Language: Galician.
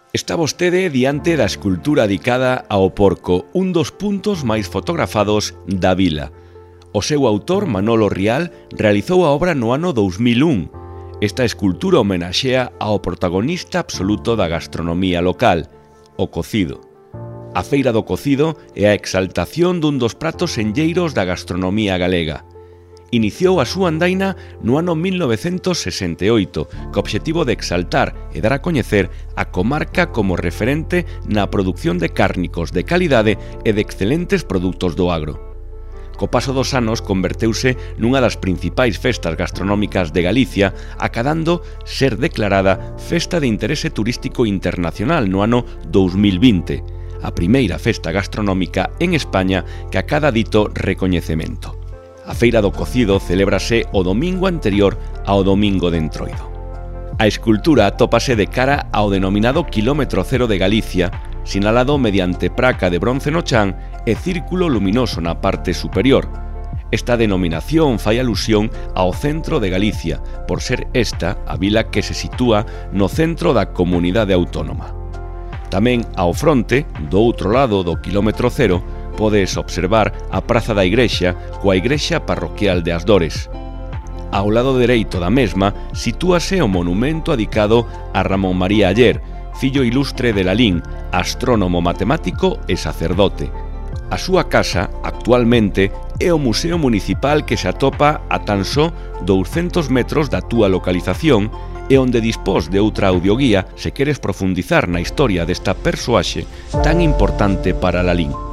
Está vostede diante da escultura dedicada ao porco, un dos puntos máis fotografados da vila. O seu autor, Manolo Rial, realizou a obra no ano 2001. Esta escultura homenaxea ao protagonista absoluto da gastronomía local, o cocido. A Feira do Cocido é a exaltación dun dos pratos enlleiros da gastronomía galega. Iniciou a súa andaina no ano 1968, co obxectivo de exaltar e dar a coñecer a comarca como referente na produción de cárnicos de calidade e de excelentes produtos do agro. Co paso dos anos converteuse nunha das principais festas gastronómicas de Galicia, acadando ser declarada Festa de Interese Turístico Internacional no ano 2020, a primeira festa gastronómica en España que acada dito recoñecemento. A Feira do Cocido celébrase o domingo anterior ao domingo de Entroido. A escultura atópase de cara ao denominado Quilómetro Cero de Galicia, sinalado mediante praca de bronce no chan e círculo luminoso na parte superior. Esta denominación fai alusión ao centro de Galicia, por ser esta a vila que se sitúa no centro da comunidade autónoma. Tamén ao fronte, do outro lado do Quilómetro Cero, podes observar a Praza da Igrexa coa Igrexa Parroquial de Asdores. Ao lado dereito da mesma sitúase o monumento dedicado a Ramón María Aller, fillo ilustre de Lalín, astrónomo matemático e sacerdote. A súa casa, actualmente, é o Museo Municipal que se atopa a tan só 200 metros da túa localización e onde dispós de outra audioguía se queres profundizar na historia desta persoaxe tan importante para Lalín.